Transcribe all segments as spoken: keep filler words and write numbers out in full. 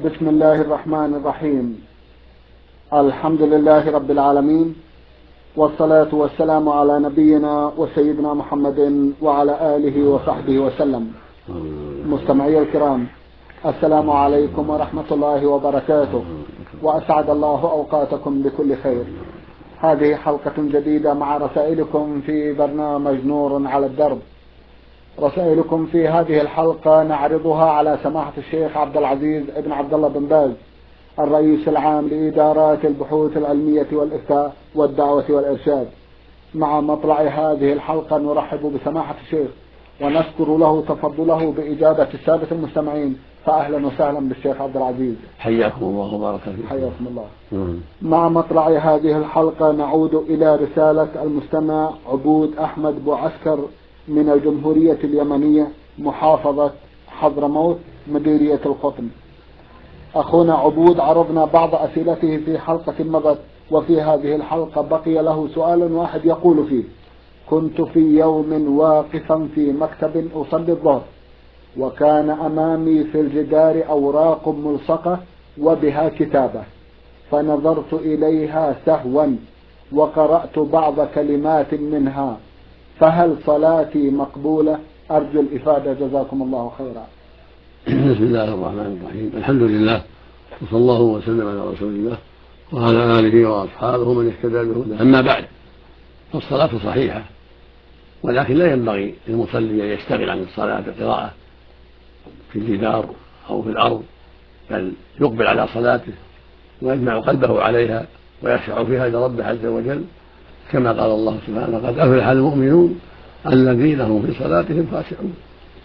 بسم الله الرحمن الرحيم. الحمد لله رب العالمين، والصلاة والسلام على نبينا وسيدنا محمد وعلى آله وصحبه وسلم. مستمعي الكرام، السلام عليكم ورحمة الله وبركاته، وأسعد الله أوقاتكم بكل خير. هذه حلقة جديدة مع رسائلكم في برنامج نور على الدرب. رسائلكم في هذه الحلقة نعرضها على سماحة الشيخ عبد العزيز ابن عبد الله بن باز، الرئيس العام لإدارات البحوث العلمية والإفتاء والدعوة والإرشاد. مع مطلع هذه الحلقة نرحب بسماحة الشيخ ونشكر له تفضله بإجابة السادة المستمعين، فأهلا وسهلا بالشيخ عبد العزيز. حياكم الله وبارك فيكم. حياكم الله. مم. مع مطلع هذه الحلقة نعود إلى رسالة المستمع عبود أحمد بوعسكر من الجمهورية اليمنية، محافظة حضرموت، مديرية القطن. أخونا عبود عرضنا بعض أسئلته في حلقة مضت، وفي هذه الحلقة بقي له سؤال واحد يقول فيه: كنت في يوم واقفا في مكتب أصلي الظهر، وكان أمامي في الجدار أوراق ملصقة وبها كتابة، فنظرت إليها سهوا وقرأت بعض كلمات منها، فهل صلاتي مقبولة؟ أرجو الإفادة، جزاكم الله خيرا. بسم الله الرحمن الرحيم. الحمد لله، وصلى الله وسلم على رسول الله وعلى آله وأصحابه من اهتدى بهداه. أما بعد، فالصلاة صحيحة، ولكن لا ينبغي للمصلي أن يشتغل عن الصلاة بقراءة في الجدار أو في الأرض، بل يقبل على صلاته ويجمع قلبه عليها ويخشع فيها لربه عز وجل، كما قال الله سبحانه: قد أفلح المؤمنون الذين هم في صلاتهم خاشعون.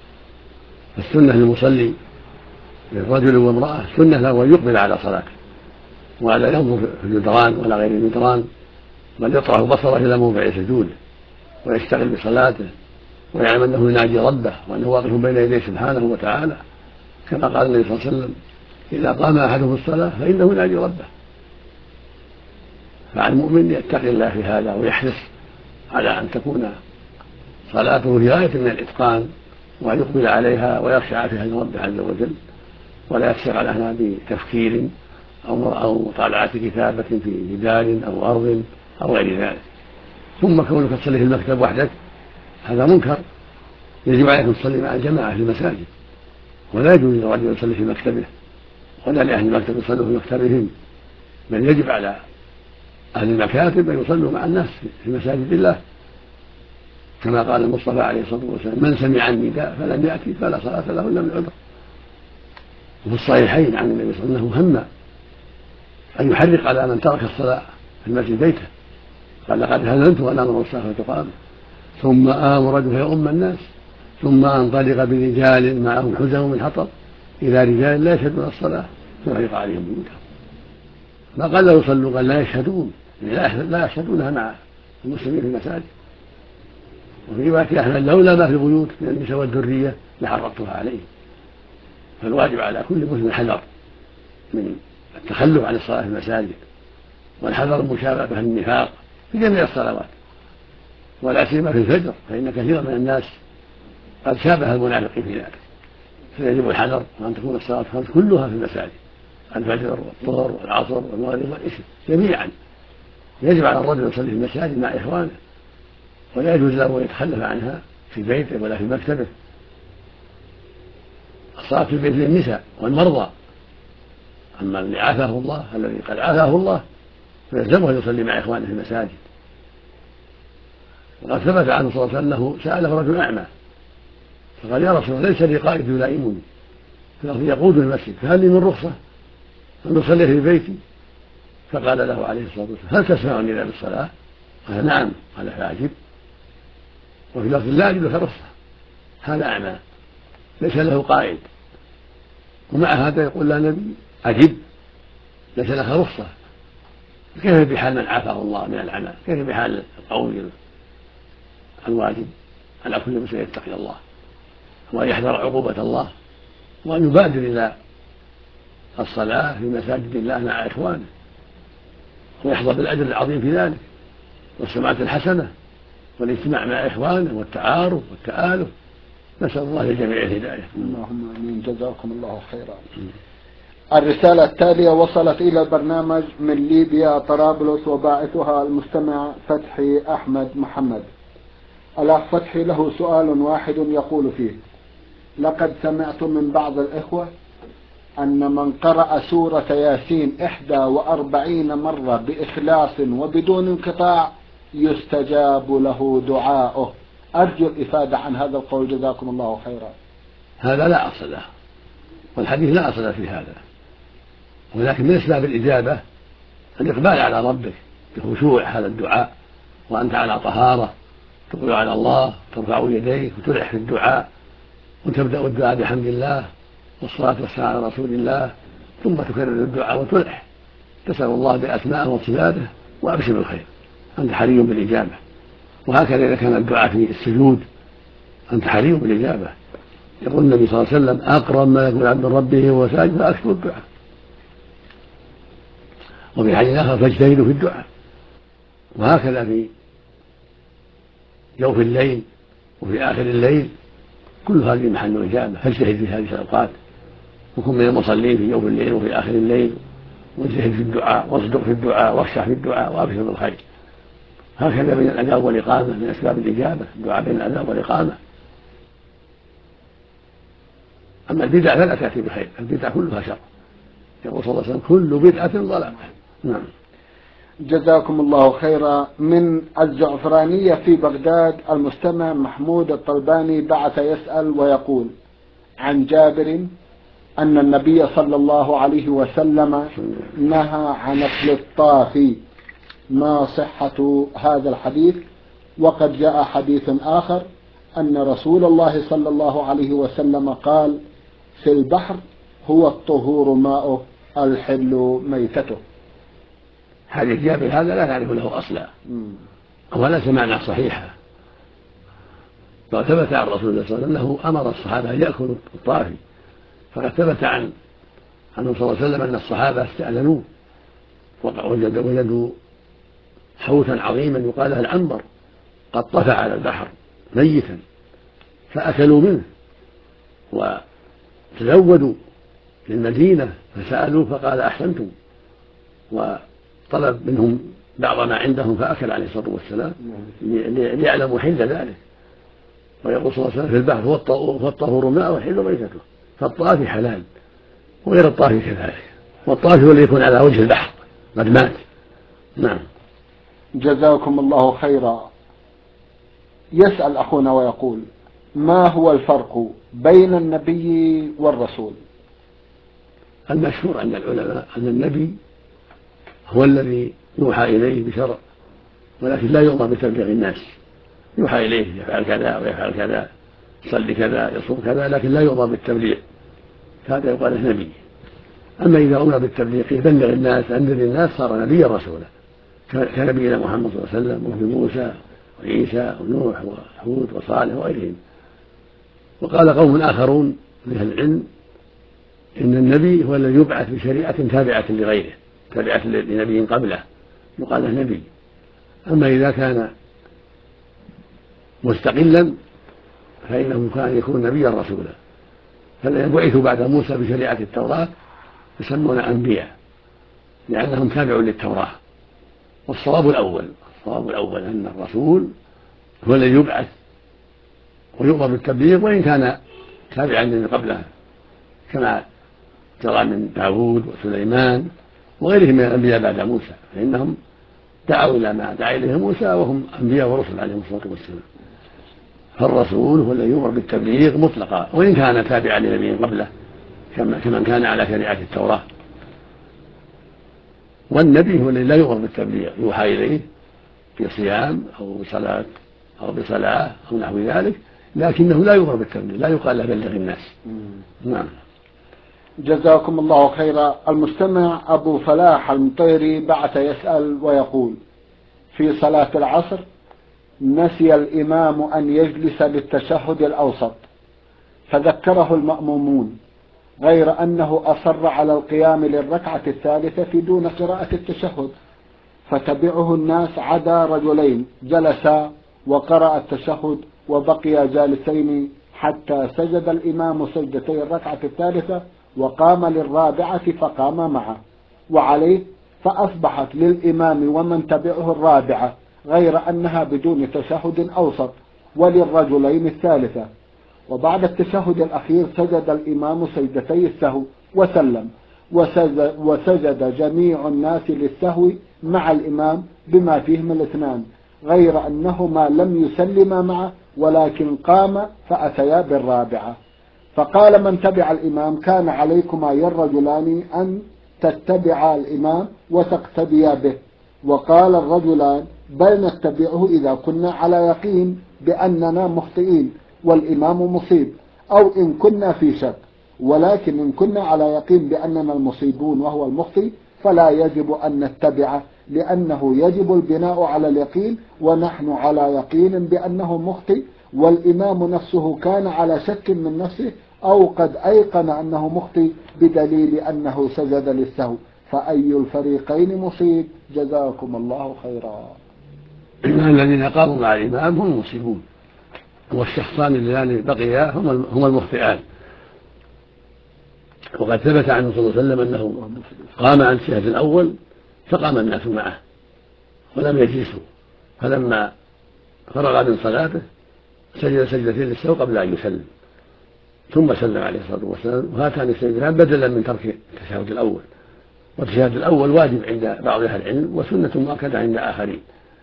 السنة للمصلي للرجل والامرأة سنة له أن يقبل على صلاته، ولا ينظر في الجدران ولا غير الجدران، بل يطرح بصره إلى موضع سجوده ويشتغل بصلاته، ويعلم أنه يناجي ربه وأنه واقف بين يديه سبحانه وتعالى، كما قال النبي صلى الله عليه وسلم: إذا قام أحدهم في الصلاة فإنه يناجي ربه. فعلى المؤمن يتقي الله في هذا ويحرص على أن تكون صلاته في غاية من الإتقان، وأن يقبل عليها ويخشع فيها لربه عز وجل، ولا يشتغل عنها بتفكير أو مطالعة كتابة في جدار أو أرض أو غير ذلك. ثم كونك تصلي في المكتب وحدك هذا منكر، يجب عليك أن تصلي مع الجماعة في المساجد، ولا يجوز للرجل يصلي في مكتبه ولا لأهل المكتب يصلوا في مكتبهم، بل يجب على أهل المكاتب أن يصلوا مع الناس في مساجد الله، كما قال المصطفى عليه الصلاة والسلام: من سمع النداء فلم يأتي فلا صلاة له إلا من عذر. وفي الصحيحين عن النبي صلى الله عليه وسلم أنه هم أن يحرق على من ترك الصلاة في المسجد بيته، قال: لقد هزمت وأنا أمر الصلاة تقام، ثم آمر فيؤم الناس، ثم أنطلق برجال معهم حزم من حطب إلى رجال لا يشهدون الصلاة فيحرق عليهم بيوتهم. ما قال لا يصلوا، قال لا يشهدون، لا يشهدونها مع المسلمين في المساجد. وفي رواية أحمد: لولا ما في البيوت من النساء والذرية لحرقتها عليه. فالواجب على كل مسلم الحذر من التخلف عن الصلاة في المساجد، والحذر من مشابهة النفاق في جميع الصلوات، ولا سيما في الفجر، فإن كثيرا من الناس قد شابه المنافقين في ذلك. فيجب الحذر وأن تكون الصلاة الخمس كلها في المساجد: الفجر والظهر والعصر والمغرب والعشاء جميعا. يجب على الرجل أن يصلي في المساجد مع إخوانه، ولا يجوز له أن يتخلف عنها في بيته ولا في مكتبه. الصلاة في البيت للنساء والمرضى، أما الذي عافاه الله الذي قد عافاه الله فيلزمه أن يصلي مع إخوانه في المساجد. وقد ثبت عنه صلى الله عليه وسلم أنه سأله رجل أعمى فقال: يا رسول الله، ليس لي قائد يلائمني في الأرض يقود المسجد، فهل لي من رخصة أن أصلي في بيتي؟ فقال له عليه الصلاة والسلام: هل تسمعني إذا بالصلاة؟ قال: نعم. قال: فأجب. وفي لفظ: لا أجد لك رخصة. هذا أعمى ليس له قائد، ومع هذا يقول لا نبي أجب، ليس لك رخصة. كيف بحال من عافاه الله من العمى؟ كيف بحال القول الواجب على كل مسلم يتقي الله وأن يحذر عقوبة الله، وأن يبادر إلى الصلاة في مساجد الله مع إخوانه، ويحظى بالأجر العظيم في ذلك والسمعة الحسنة والاجتماع مع إخوانه والتعارف والتآلف. نسأل الله للجميع الهداية. اللهم آمين، جزاكم الله خيرا. الرسالة التالية وصلت إلى البرنامج من ليبيا طرابلس، وباعثها المستمع فتحي أحمد محمد. الأخ فتحي له سؤال واحد يقول فيه: لقد سمعت من بعض الإخوة أن من قرأ سورة ياسين إحدى وأربعين مرة بإخلاص وبدون انقطاع يستجاب له دعاؤه. أرجو الإفادة عن هذا القول جزاكم الله خيرا. هذا لا أصل له، والحديث لا أصل في هذا، ولكن من أسباب الإجابة الإقبال على ربك بخشوع هذا الدعاء، وأنت على طهارة تقبل على الله، ترفع يديك وتلح في الدعاء، وتبدأ الدعاء بحمد الله والصلاة والسلام على رسول الله، ثم تكرر الدعاء وتلح تسأل الله بأسمائه وصفاته وأبشر بالخير، أنت حري بالإجابة. وهكذا إذا كان الدعاء في السجود أنت حري بالإجابة. يقول النبي صلى الله عليه وسلم: أقرب ما يكون عبد ربه وهو ساجد فأكثر الدعاء. وفي حديث آخر: فاجتهدوا في الدعاء. وهكذا في جوف الليل وفي آخر الليل، كل هذه محل إجابة، فاجتهد في هذه الأوقات، وكن من المصلين في جوف الليل وفي آخر الليل، واجتهد في الدعاء واصدق في الدعاء واخشع في الدعاء وأبشر بالخير. هكذا بين الأذان والإقامة من أسباب الإجابة، الدعاء بين الأذان والإقامة. أما البدع فلا تأتي بخير، البدع كلها شر. يقول صلى الله عليه وسلم: كل بدعة ضلالة. نعم. جزاكم الله خيرا. من الزعفرانية في بغداد المستمع محمود الطلباني بعث يسأل ويقول: عن جابر أن النبي صلى الله عليه وسلم نهى عن أكل الطافي، ما صحة هذا الحديث؟ وقد جاء حديث آخر أن رسول الله صلى الله عليه وسلم قال: في البحر هو الطهور ماؤه الحل ميتته. حديث جابر هذا لا نعرف له أصلا ولا سمعنا صحيحة. فثبت عن رسول الله صلى الله عليه وسلم أنه أمر الصحابة أن يأكلوا الطافي، فقد ثبت عن عنه صلى الله عليه وسلم أن الصحابة استأذنوه ووجدوا حوتا عظيما يقال له العنبر قد طفى على البحر ميتا، فأكلوا منه وتزودوا للمدينة فسألوا فقال: أحسنتم، وطلب منهم بعض ما عندهم فأكل عليه الصلاة والسلام ليعلموا حل ذلك. ويقول صلى الله عليه وسلم: في البحر هو الطهور ماء وحل ميتته. فالطافي حلال وغير الطافي كذلك، والطافي هو اللي يكون على وجه البحر قد مات. نعم. جزاكم الله خيرا. يسأل أخونا ويقول: ما هو الفرق بين النبي والرسول؟ المشهور عند العلماء أن النبي هو الذي يوحى إليه بشرع، ولكن لا يؤمر بتبليغ الناس. يوحى إليه يفعل كذا ويفعل كذا، يصلي كذا يصوم كذا، لكن لا يؤمر بالتبليغ، هذا يقال له نبي. أما إذا أمر بالتبليغ يبلغ الناس أنذر الناس صار نبيا رسولا، كنبينا محمد صلى الله عليه وسلم وفي موسى وعيسى ونوح وهود وصالح وغيرهم. وقال قوم آخرون من أهل العلم إن النبي هو الذي يبعث بشريعة تابعة لغيره، تابعة لنبي قبله، يقال له نبي. أما إذا كان مستقلا فإنه كان يكون نبيا رسولا. فالذين بعثوا بعد موسى بشريعة التوراة يسمون أنبياء لأنهم تابعوا للتوراة. والصواب الأول الصواب الأول أن الرسول هو الذي يبعث ويؤمر بالتبليغ وإن كان تابعا لمن قبله، كما جرى من داود وسليمان وغيرهم من الأنبياء بعد موسى، فإنهم دعوا إلى ما دعا إليه موسى وهم أنبياء ورسل عليهم الصلاة والسلام. فالرسول هو الذي يؤمر بالتبليغ مطلقا وإن كان تابعا لنبي قبله كمن كان على شريعة التوراة. والنبي هو الذي لا يؤمر بالتبليغ، يوحى إليه بصيام أو بصلاة أو بصلاة أو نحو ذلك، لكنه لا يؤمر بالتبليغ، لا يقال له بلغ الناس. نعم. جزاكم الله خيرا. المستمع أبو فلاح المطيري بعث يسأل ويقول: في صلاة العصر نسي الإمام أن يجلس للتشهد الأوسط فذكره المأمومون، غير أنه أصر على القيام للركعة الثالثة دون قراءة التشهد، فتبعه الناس عدا رجلين جلسا وقرأ التشهد وبقي جالسين حتى سجد الإمام سجدتي الركعة الثالثة وقام للرابعة فقام معه، وعليه فأصبحت للإمام ومن تبعه الرابعة، غير أنها بدون تشهد أوسط، وللرجلين الثالثة. وبعد التشهد الأخير سجد الإمام سجدتي السهو وسلم، وسجد, وسجد جميع الناس للسهو مع الإمام بما فيهم الاثنان، غير أنهما لم يسلما معه ولكن قام فأتيا بالرابعة. فقال من تبع الإمام: كان عليكما يا الرجلان أن تتبعا الإمام وتقتديا به. وقال الرجلان: بل نتبعه إذا كنا على يقين بأننا مخطئين والإمام مصيب، أو إن كنا في شك، ولكن إن كنا على يقين بأننا المصيبون وهو المخطئ فلا يجب أن نتبعه، لأنه يجب البناء على اليقين، ونحن على يقين بأنه مخطئ، والإمام نفسه كان على شك من نفسه أو قد أيقن أنه مخطئ بدليل أنه سجد للسهو، فأي الفريقين مصيب؟ جزاكم الله خيرا. الذين قاموا مع الإمام هم المصيبون، والشخصان اللذان بقيا هم المخطئان. وقد ثبت عنه صلى الله عليه وسلم أنه قام عن الشهد الأول فقام الناس معه ولم يجلسوا، فلما فرغ من صلاته سجد سجدتين للسهو قبل أن يسلم، ثم سلم عليه الصلاة والسلام. وهاتان السجدتان بدلا من ترك التشهد الأول، والتشهد الأول واجب عند بعض أهل العلم وسنة مؤكدة عند آخرين،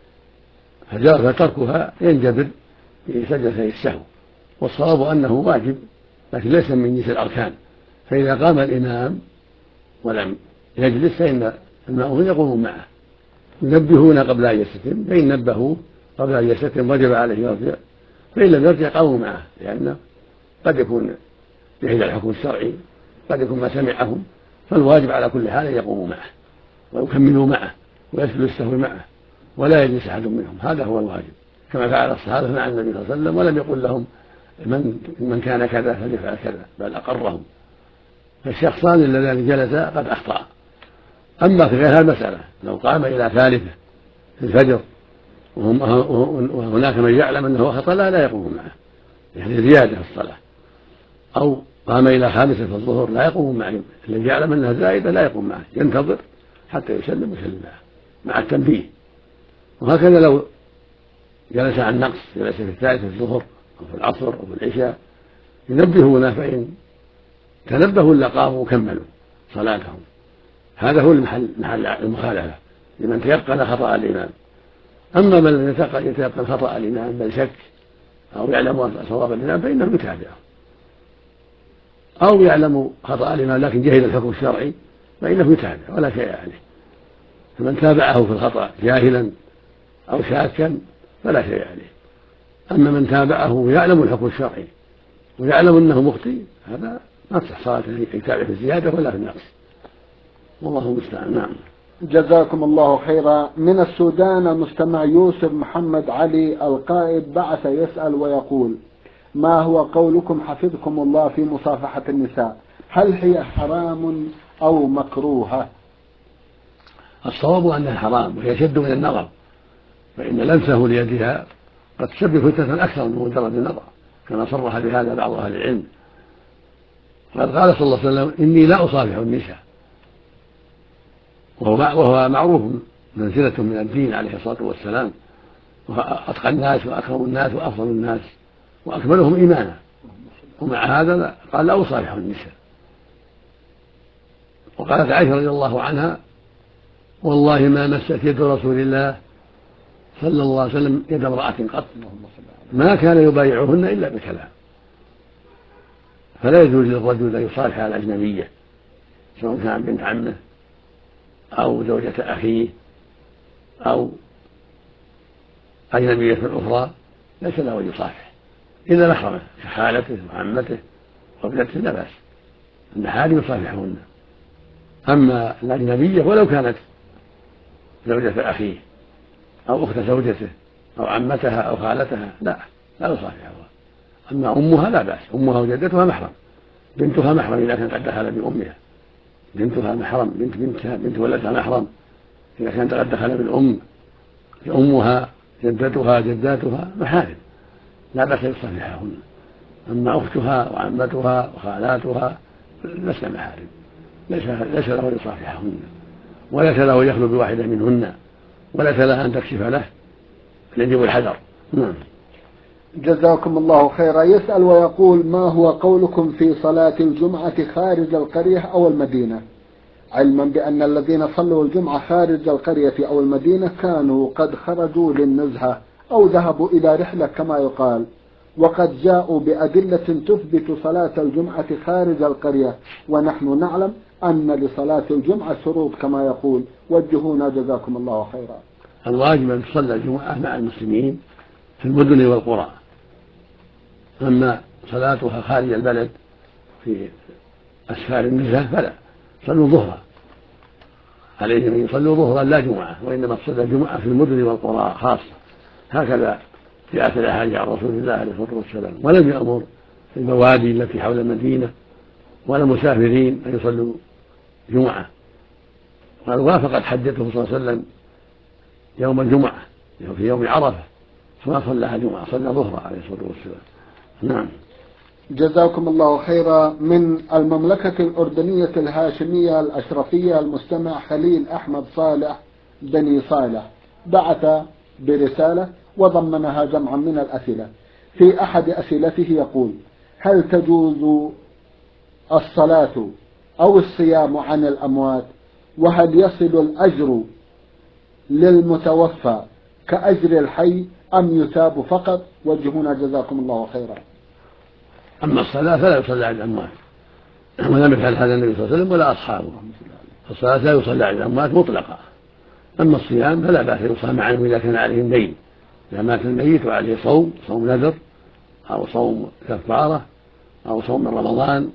فتركها ينجبر بسجدتي السهو، والصواب أنه واجب لكن ليس من جنس الأركان. فإذا قام الإمام ولم يجلس فإن المأمومين يقومون معه ينبهون قبل أن يستتم، فإن نبهوه قبل أن يستتم وجب عليه يرجع، فإن لم يرجع قاموا معه، لأنه قد يكون جهل الحكم الشرعي، قد يكون ما سمعهم، فالواجب على كل حال أن يقوموا معه ويكملوا معه ويسجدوا السهو معه ولا يجلس أحد منهم، هذا هو الواجب، كما فعل الصحابة مع النبي صلى الله عليه وسلم، ولم يقل لهم من, من كان كذا فليفعل كذا، بل أقرهم. فالشخصان اللذان جلسا قد أخطأ. أما في غير المسألة لو قام إلى ثالثة في الفجر وهناك من يعلم أنه خطأ لا, لا يقوم معه، يعني زيادة في الصلاة، أو قام إلى خامسة في الظهر لا يقوم معه، الذي يعلم أنها زائدة لا يقوم معه، ينتظر حتى يسلم ويسلم معه مع التنبيه. وهكذا لو جلس عن نقص، جلس في الثالثة في الظهر أو في العصر أو في العشاء ينبهون، فإن تنبهوا لقاموا وكملوا صلاتهم. هذا هو المحل محل المخالفة لمن تيقن خطأ الإمام. أما من لم يتيقن خطأ الإمام بل شك أو يعلم صواب الإمام فإنه يتابعه، أو يعلم خطأ الإمام لكن جهل الحكم الشرعي فإنه يتابع ولا شيء عليه. فمن تابعه في الخطأ جاهلا أو شاكا فلا شيء عليه. أما من تابعه ويعلم الحكم الشرعي ويعلم أنه مخطئ هذا ما تصح صلاته، يتابع في الزيادة ولا في النقص، والله المستعان. نعم. جزاكم الله خيرا. من السودان المستمع يوسف محمد علي القائد بعث يسأل ويقول: ما هو قولكم حفظكم الله في مصافحة النساء؟ هل هي حرام أو مكروهة؟ الصواب أنها حرام، وهي شد من النظر، فإن لمسه ليدها قد تسبب فتنة أكثر من مجرد النظر، كما صرح بهذا بعض أهل العلم. قد قال صلى الله عليه وسلم: إني لا أصافح النساء، وهو معروف منزلة من الدين عليه الصلاة والسلام، وأتقى الناس وأكرم الناس وأفضل الناس وأكملهم إيمانا، ومع هذا قال: لا أصافح النساء. وقالت عائشة رضي الله عنها: والله ما مست يد رسول الله صلى الله عليه وسلم يد امرأة قط، ما كان يبايعهن إلا بكلام. فلا يجوز للرجل أن يصالح على الأجنبية سواء كان بنت عمه أو زوجة أخيه أو أجنبية أخرى، ليس له أن يصافح إلا محرمه كخالته وعمته وابنته لا بأس، المحارم يصافحهن. أما الأجنبية ولو كانت زوجة أخيه أو أخت زوجته أو عمتها أو خالتها لا لا يصافحها. أما أمها لا بأس، أمها وجدتها محرم، بنتها محرم إذا كانت قد دخل بأمها، بنتها محرم، بنت بنتها بنت ولدها محرم إذا كانت قد دخل بالأم، أمها جدتها جداتها محارم لا بأس يصافحهن. أما أختها وعمتها وخالاتها لسنا محارم، ليس, ليس له أن يصافحهن، وليس له أن يخلو بواحدة منهن، وليس لها أن تكشف له، يجب الحذر. نعم. جزاكم الله خيرا. يسأل ويقول: ما هو قولكم في صلاة الجمعة خارج القرية أو المدينة؟ علما بأن الذين صلوا الجمعة خارج القرية أو المدينة كانوا قد خرجوا للنزهة أو ذهبوا إلى رحلة كما يقال، وقد جاءوا بأدلة تثبت صلاة الجمعة خارج القرية، ونحن نعلم أن لصلاة الجمعة شروط كما يقول. وجهونا جزاكم الله خيرا. الواجب أن تصلى الجمعة مع المسلمين في المدن والقرى، أما صلاتها خارج البلد في أسفار النزهة فلا، صلوا ظهرا، عليهم أن يصلوا ظهرا لا جمعة، وإنما تصلى الجمعة في المدن والقرى خاصة. هكذا جاءت الأحاديث عن رسول الله عليه الصلاة والسلام، ولم يأمر في البوادي التي حول المدينة ولا المسافرين أن يصلوا جمعة. قال: وافقت حجته صلى الله عليه وسلم يوم الجمعة في يوم عرفة فما صلىها جمعة، صلى ظهرا عليه الصلاة والسلام. نعم. جزاكم الله خيرا. من المملكة الأردنية الهاشمية الأشرفية المستمع خليل أحمد صالح بني صالح بعث برسالة وضمنها جمعا من الأسئلة. في أحد أسئلته يقول: هل تجوز الصلاة أو الصيام عن الأموات؟ وهل يصل الأجر للمتوفى كأجر الحي أم يثاب فقط؟ وجهونا جزاكم الله خيرا. أما الصلاة فلا يصلى على الأموات، ولم يفعل هذا النبي صلى الله عليه وسلم ولا أصحابه. الصلاة لا يصلى على الأموات مطلقة. أما الصيام فلا بأس يصام عنهم إذا كان عليهم دين، إذا مات الميت وعليه صوم صوم نذر أو صوم كفارة أو صوم من رمضان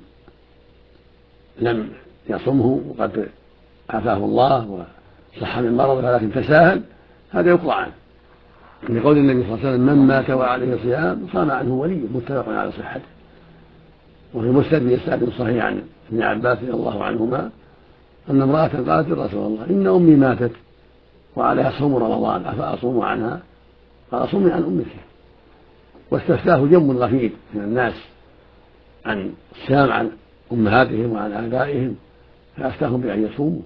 لم يصمه وقد عافاه الله وصح من مرضه ولكن تساهل، هذا يقضى عنه، لقول النبي صلى الله عليه وسلم: من مات وعليه صيام صام عنه وليه، متفق على صحته. وفي مسند بإسناد صحيح عن ابن عباس رضي الله عنهما أن امرأة قالت: يا رسول الله، إن أمي ماتت وعليها صوم رمضان أفأصوم عنها؟ قال: صومي عن أمك. واستفتاه جم غفير من الناس عن الصيام عن أمهاتهم وعن آبائهم، فأفتاهم بأن يصوموا.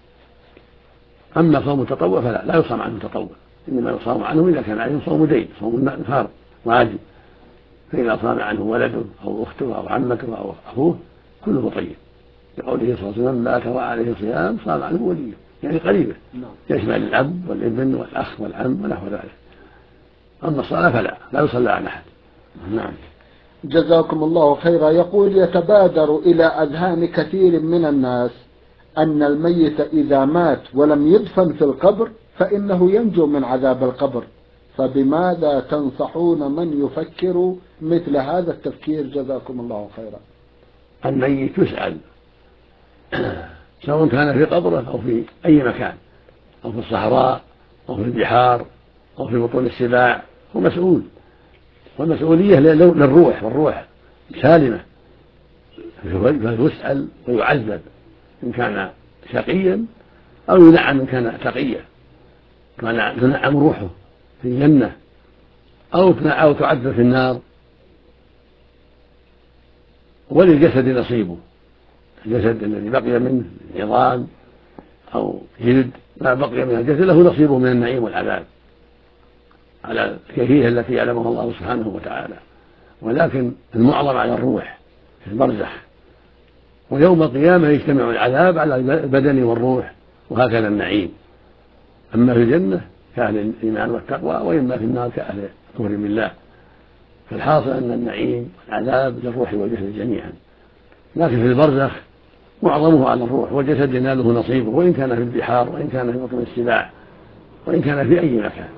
أما صوم التطوع فلا، لا يصام عنه التطوع، إنما يصام عنه إذا كان عليهم صوم دين، صوم نفار واجب. فإذا صام عنه ولده أو أخته أو عمته أو أخوه كله طيب، لقوله صلى الله عليه وسلم: مات وعليه صيام صام عنه وليه، يعني قريبه يشمل الأب والابن والأخ والعم ونحو ذلك. أما الصلاة فلا، لا يصلى عن أحد. نعم. جزاكم الله خيرا. يقول: يتبادر إلى أذهان كثير من الناس أن الميت إذا مات ولم يدفن في القبر فإنه ينجو من عذاب القبر، فبماذا تنصحون من يفكر مثل هذا التفكير؟ جزاكم الله خيرا. الميت يسأل سواء كان في قبره أو في أي مكان، أو في الصحراء أو في البحار أو في بطون السباع، هو مسؤول، والمسؤولية للروح، والروح سالمة، فيسأل ويعذب إن كان شقيا أو ينعم إن كان تقيا، تنعم روحه في الجنة أو تعذب في النار. وللجسد نصيبه، الجسد الذي بقي منه عظام أو جلد، ما بقي من الجسد له نصيبه من النعيم والعذاب على الكيفية التي يعلمها الله سبحانه وتعالى، ولكن المعظم على الروح في البرزخ. ويوم القيامة يجتمع العذاب على البدن والروح، وهكذا النعيم. أما في الجنة كأهل الإيمان والتقوى، وإما في النار كأهل الكفر بالله. فالحاصل أن النعيم والعذاب للروح والجسد جميعا، لكن في البرزخ معظمه على الروح، والجسد يناله نصيبه، وإن كان في البحار وإن كان في بطن السباع وإن كان في أي مكان،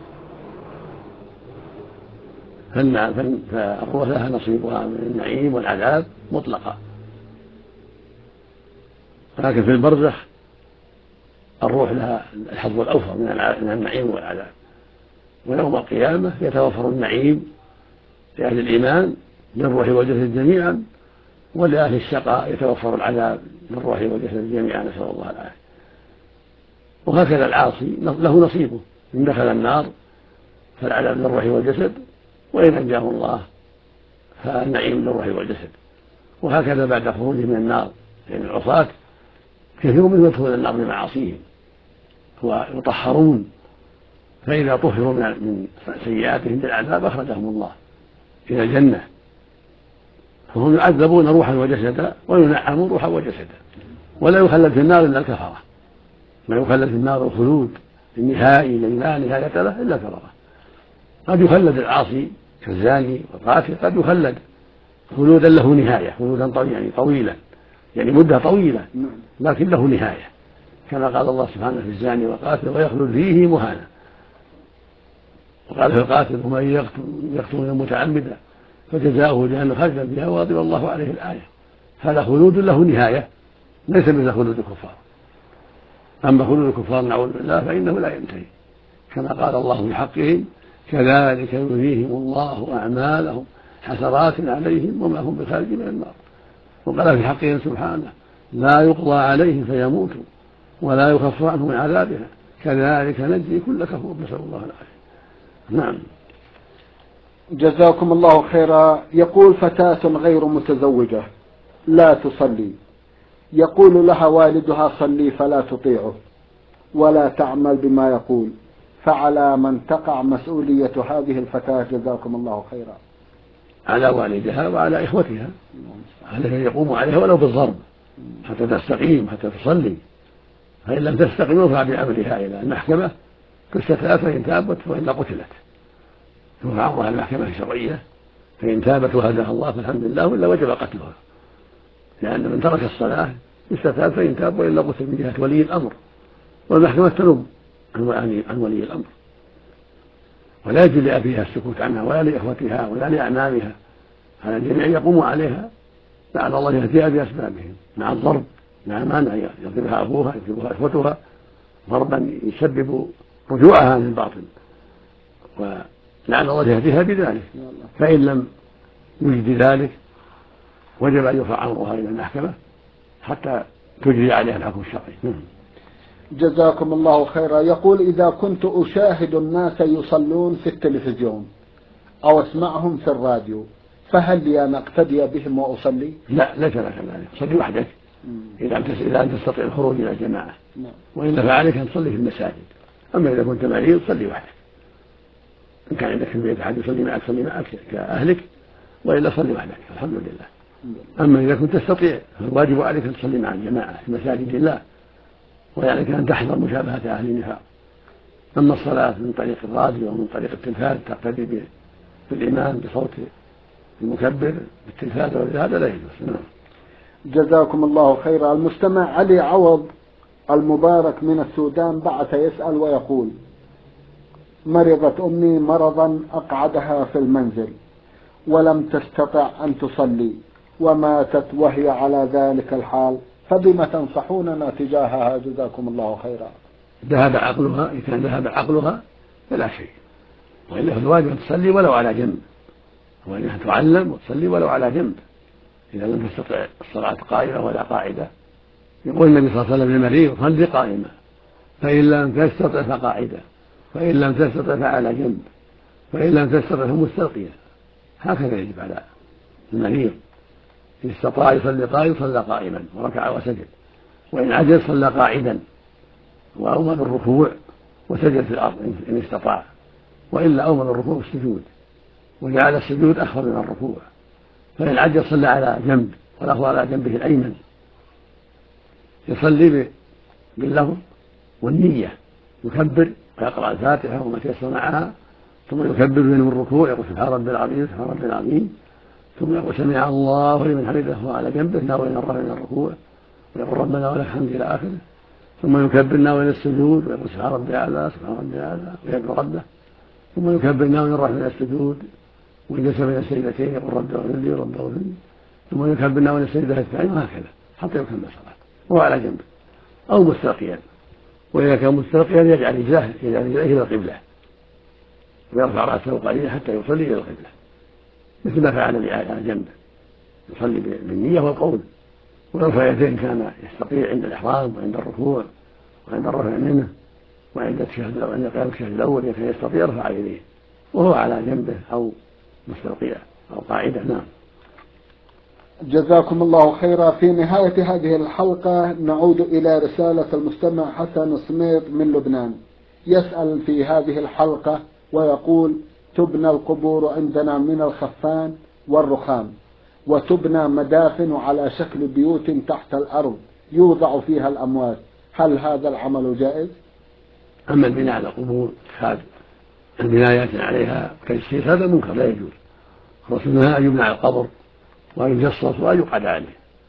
فالروح لها نصيبها من النعيم والعذاب مطلقا. لكن في البرزخ الروح لها الحظ الأوفر من النعيم والعذاب. ويوم القيامة يتوفر النعيم لأهل الإيمان للروح والجسد جميعا، ولأهل الشقاء يتوفر العذاب للروح والجسد جميعا، نسأل الله العافية. وهكذا العاصي له نصيبه، إن دخل النار فالعذاب للروح والجسد، وإن أنجاه الله فالنعيم للروح والجسد. وهكذا بعد خروجه من النار لأن العصاة كثير منهم يدخلون النار بمعاصيهم ويطهرون، فإذا طهروا من سيئاتهم بالعذاب أخرجهم الله إلى الجنة، فهم يعذبون روحا وجسدا وينعمون روحا وجسدا، ولا يخلد في النار إلا الكفرة، ما يخلد في النار الخلود النهائي لا نهاية له إلا الكفرة. قد يخلد العاصي كالزاني والقاتل، قد يخلد خلودا له نهاية، خلودا طويلا يعني طويلا يعني مدة طويلة لكن له نهاية، كما قال الله سبحانه في الزاني والقاتل ويخلد فيه مهانا، وقال في القاتل ومن يقتل متعمدا فجزاؤه جهنم خالدا فيها وغضب الله عليه الآية. هذا خلود له نهاية ليس مثل خلود الكفار، أما خلود الكفار نعوذ بالله فإنه لا ينتهي، كما قال الله في حقهم كذلك يريهم الله أعمالهم حسرات عليهم وما هم بخارج من النار. وقال في حقهم سبحانه لا يقضى عليهم فيموتوا ولا يخفف عنهم من عذابها كذلك نجزي كل كفور، نسأل الله العافية. نعم. جزاكم الله خيرا. يقول فتاة غير متزوجة لا تصلي، يقول لها والدها صلي فلا تطيعه ولا تعمل بما يقول، فعلى من تقع مسؤولية هذه الفتاة جزاكم الله خيرا؟ على والدها وعلى إخوتها، على يقوم عليها ولو بالضرب حتى تستقيم حتى تصلي، فإن لم تستقيم يرفع بأمرها إلى المحكمة كالشتات فإن تابت وإلا قتلت، يرفع أمرها المحكمة الشرعية فإن تابت وهداها الله فالحمد لله وإلا وجب قتلها، لأن من ترك الصلاة يستتاب فإن تاب وإلا قتل من جهة ولي الأمر، والمحكمة تنوب عن ولي الأمر، ولا يجوز لأبيها السكوت عنها ولا لإخوتها ولا لأعمامها، على الجميع يقوم عليها لعل الله يهديها بأسبابهم مع الضرب، مع مانع يضربها أبوها يضربها إخوتها ضربا يسبب رجوعها عن الباطل، ولعل الله يهديها بذلك، فإن لم يجد ذلك وجب أن يرفع أمرها إلى المحكمة حتى تجري عليها الحكم الشرعي. جزاكم الله خيرا. يقول إذا كنت أشاهد الناس يصلون في التلفزيون أو أسمعهم في الراديو فهل لي أن أقتدي بهم وأصلي؟ لا ليس لك ذلك، صلي وحدك إذا لم تستطيع الخروج إلى الجماعة، وإلا فعليك أن تصلي في المساجد. أما إذا كنت مريض صلي وحدك، إن كان عندك في البيت أحد يصلي معك صلي معك كأهلك، وإلا صلي وحدك الحمد لله. أما إذا كنت تستطيع فالواجب عليك أن تصلي مع الجماعة في مساجد الله، ويعني أن تحذر مشابهة أهل النفاق. أما الصلاة من طريق الراديو ومن طريق التلفاز تقتدي بالإمام بصوت المكبر بالتلفاز هذا لا يجوز. جزاكم الله خيرا. المستمع علي عوض المبارك من السودان بعث يسأل ويقول مرضت أمي مرضا أقعدها في المنزل ولم تستطع أن تصلي وماتت وهي على ذلك الحال، فبما تنصحوننا تجاهها جزاكم الله خيرا؟ ذهب عقلها، إذا كان ذهب عقلها فلا شيء، وإلا فالواجب أن تصلي ولو على جنب، وإنها تعلم وتصلي ولو على جنب إذا لم تستطع الصلاة قائمة ولا قاعدة. يقول النبي صلى الله عليه وسلم للمريض صل قائمة فإن لم تستطع فقاعدة فإن لم تستطع فعلى جنب فإن لم تستطع فمستلقية. هكذا يجب على المريض، إن استطاع يصلي قائما صلى قائما وركع وسجد، وإن عجز صلى قاعدا وأومى بالركوع وسجد في الأرض إن استطاع، وإلا أومى بالركوع والسجود وجعل السجود أخفض من الركوع، فإن عجز صلى على جنب والأخذ على جنبه الأيمن، يصلي باللفظ والنية، يكبر ويقرأ الفاتحة وما تيسر معها، ثم يكبر من الركوع يقول سبحان ربي العظيم سبحان ربي العظيم، ثم يقول سمع الله لمن حمده وهو على جنبه ناويا الرفع من الركوع ويقول ربنا ولك الحمد إلى آخره، ثم يكبر ناويا السجود ويقول سبحان ربي الأعلى سبحان ربي الأعلى ويدعو ربه، ثم يكبر ناويا الرفع من السجود ويجلس بين السجدتين يقول رب اغفر لي رب اغفر لي، ثم يكبر ناويا السجدة الثانية وهكذا حتى يكمل الصلاة وهو على جنبه أو مستلقيا، وإذا كان مستلقيا يجعل رجليه يجعل رجليه إلى القبلة ويرفع رأسه قليلا حتى يصلي إلى القبلة مثل ما فعل على جنبه، يصلي بالنية والقول ويرفع يديه إن كان يستطيع عند الإحرام وعند الركوع وعند الرفع منه وعند التشهد وعند قيام التشهد الأول إذا كان يستطيع يرفع يديه وهو على جنبه أو مستلقيا أو قاعدة. نعم. جزاكم الله خيرا. في نهاية هذه الحلقة نعود إلى رسالة المستمع حسن سميط من لبنان، يسأل في هذه الحلقة ويقول: تبنى القبور عندنا من الخفان والرخام، وتبنى مدافن على شكل بيوت تحت الأرض يوضع فيها الأموات، هل هذا العمل جائز؟ أما البناء على القبور اتخاذ البنايات عليها كالشيء هذا منكر لا يجوز. رسولنا أن يبنى على القبر وأن يجصص وأن يقعد عليه،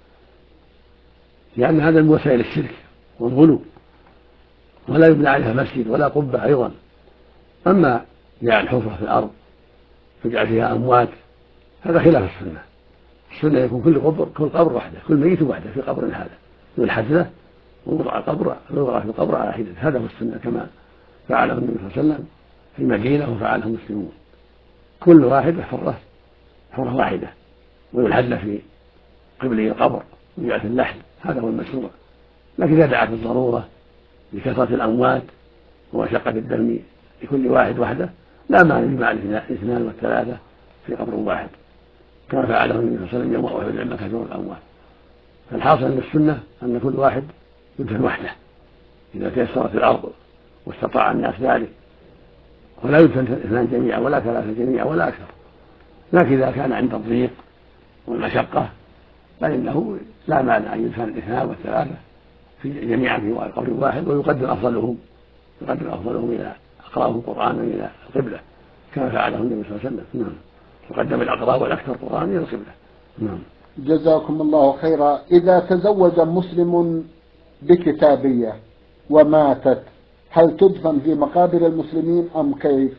لأن هذا من وسائل الشرك والغلو، ولا يبنى عليها مسجد ولا قبة أيضا. أما جعل الحفرة في الأرض يجعل فيها أموات هذا خلاف السنة. السنة يكون كل قبر كل قبر وحده، كل ميت وحده في قبر هذا يلحد له ويوضع القبر ويوضع في القبر على حدة، هذا هو السنة كما فعله النبي صلى الله عليه وسلم في المدينة وفعله المسلمون. كل واحد حفرة حفرة واحدة ويلحد له في قبله القبر ويجعل في اللحد، هذا هو المشروع. لكن إذا دعت الضرورة لكثرة الأموات ومشقة الدم لكل واحد وحده لا مانع يجمع الاثنان والثلاثة في قبر واحد كما فعله النبي صلى الله عليه وسلم يوم أحد لما كثروا الأموات. فالحاصل أن السنة أن كل واحد يدفن وحده إذا تيسرت الأرض واستطاع الناس ذلك، ولا يدفن اثنان جميعا ولا ثلاثة جميعا ولا أكثر. لكن إذا كان عند الضيق والمشقة فإنه لا مانع أن يدفن الاثنان والثلاثة في جميعا في قبر واحد، ويقدم أفضلهم يقدم أفضلهم إلى أقرأهم قرآنا إلى القبلة كما فعله النبي صلى الله عليه وسلم. نعم، يقدم الأقرأ والأكثر قرآن إلى القبلة. نعم. جزاكم الله خيرا. إذا تزوج مسلم بكتابية وماتت هل تدفن في مقابر المسلمين أم كيف؟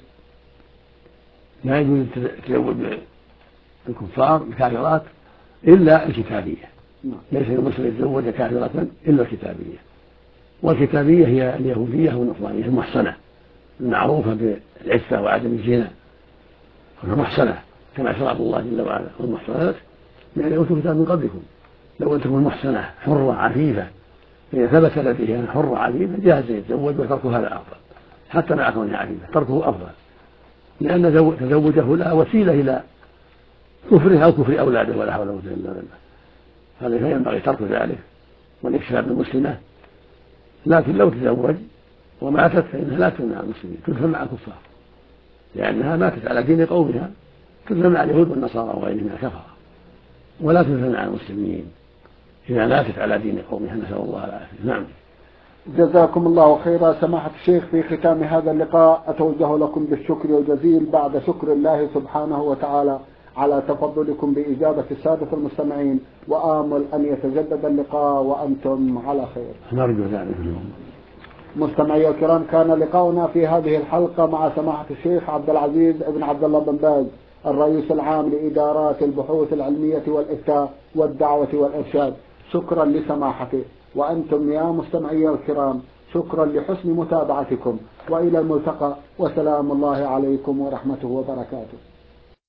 لا يجوز التزوج بالكفار بكافرات إلا الكتابية. ليس المسلم يتزوج كافرة إلا الكتابية، والكتابية هي اليهودية والنصرانية المحصنة المعروفة بالعفة وعدم الزنا، المحصنة كما شرع الله جل وعلا: والمحصنات من الذين أوتوا الكتاب من قبلكم لو أنتم المحصنة حرة عفيفة، فإذا ثبت لديها حرة عفيفة جاهز يتزوج، وتركها لا أفضل حتى مع كونها عفيفة، تركه أفضل، لأن تزوجه لها وسيلة إلى كفرها أو كفر أولاده ولا حول ولا قوة إلا بالله. هذا ينبغي ترك ذلك والاكتفاء بالمسلمة. لكن لو تزوج وماتت فإنها لا تدفن مع المسلمين، تدفن مع الكفار، لأنها ماتت على دين قومها، تدفن مع اليهود والنصارى وغيرهم من الكفرة، ولا تدفن مع المسلمين إذا ماتت على دين قومها، نسأل الله العافية. نعم. جزاكم الله خيرا. سماحة الشيخ، في ختام هذا اللقاء أتوجه لكم بالشكر الجزيل بعد شكر الله سبحانه وتعالى على تفضلكم بإجابة السادة المستمعين، وآمل أن يتجدد اللقاء وأنتم على خير. نرجو ذلك. مستمعي الكرام، كان لقاؤنا في هذه الحلقة مع سماحة الشيخ عبد العزيز بن عبد الله بن باز، الرئيس العام لإدارات البحوث العلمية والإفتاء والدعوة والإرشاد. شكرا لسماحته، وأنتم يا مستمعي الكرام شكرا لحسن متابعتكم، وإلى الملتقى، وسلام الله عليكم ورحمته وبركاته.